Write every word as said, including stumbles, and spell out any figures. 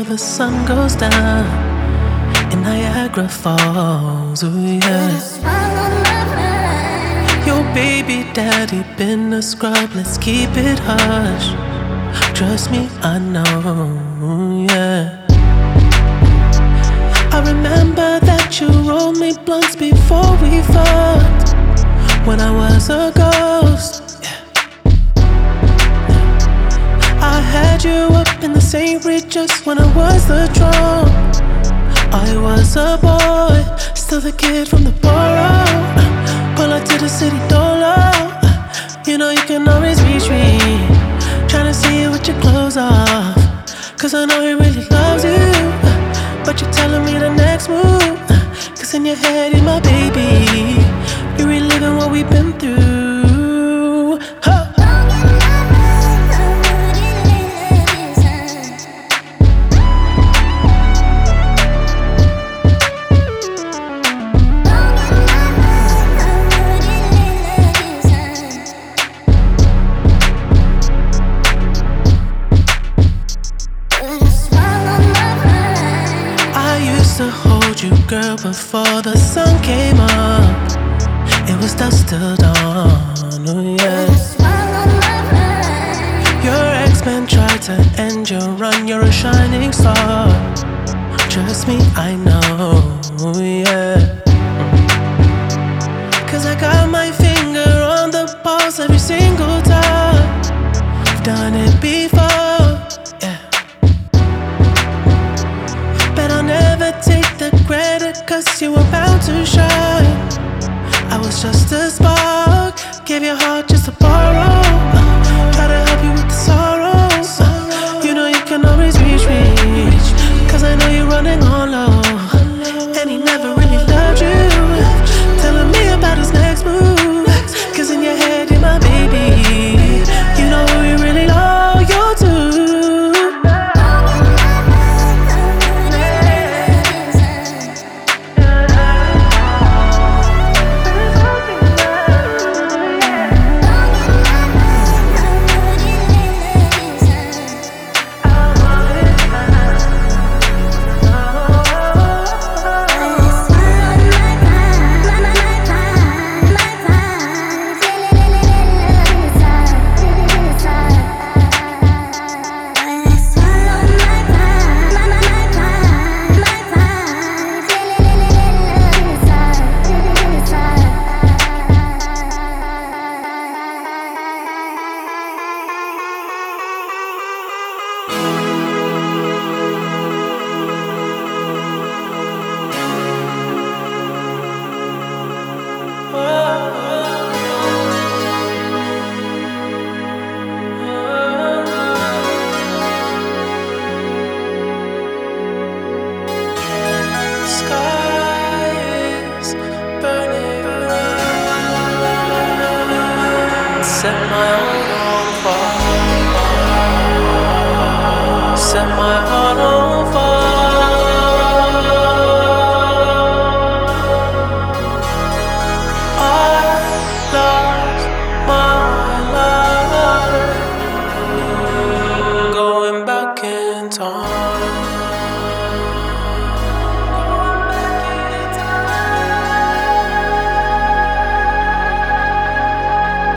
the sun goes down in Niagara Falls. Ooh, yeah. Your baby daddy been a scrub, let's keep it hush. Trust me, I know, yeah. I remember that you rolled me blunts before we fucked, when I was a ghost. I had you up in the Saint Regis when I was the drum. I was a boy, still the kid from the borough. Pull up to the city door, you know you can always reach me. Tryna see you with your clothes off, cause I know he really loves you. But you're telling me the next move, cause in your head you're my baby. You're reliving what we've been through, huh. To hold you, girl, before the sun came up. It was dusk till dawn, oh yeah. Your ex-man tried to end your run, you're a shining star. Trust me, I know, oh yeah. Cause I got my finger on the pulse every single time. I've done it before, yeah. But I'll never take the credit, cause you were bound to shine. I was just a spark, gave your heart just to borrow. uh, Try to help you with the sorrows. uh, You know you can always reach me, cause I know you're running on low. And he never really loved you, telling me about his next move, cause in your head you're my baby. You know who you really loyal to. Set my heart on fire. Set my heart on fire. I lost my life, going back in time.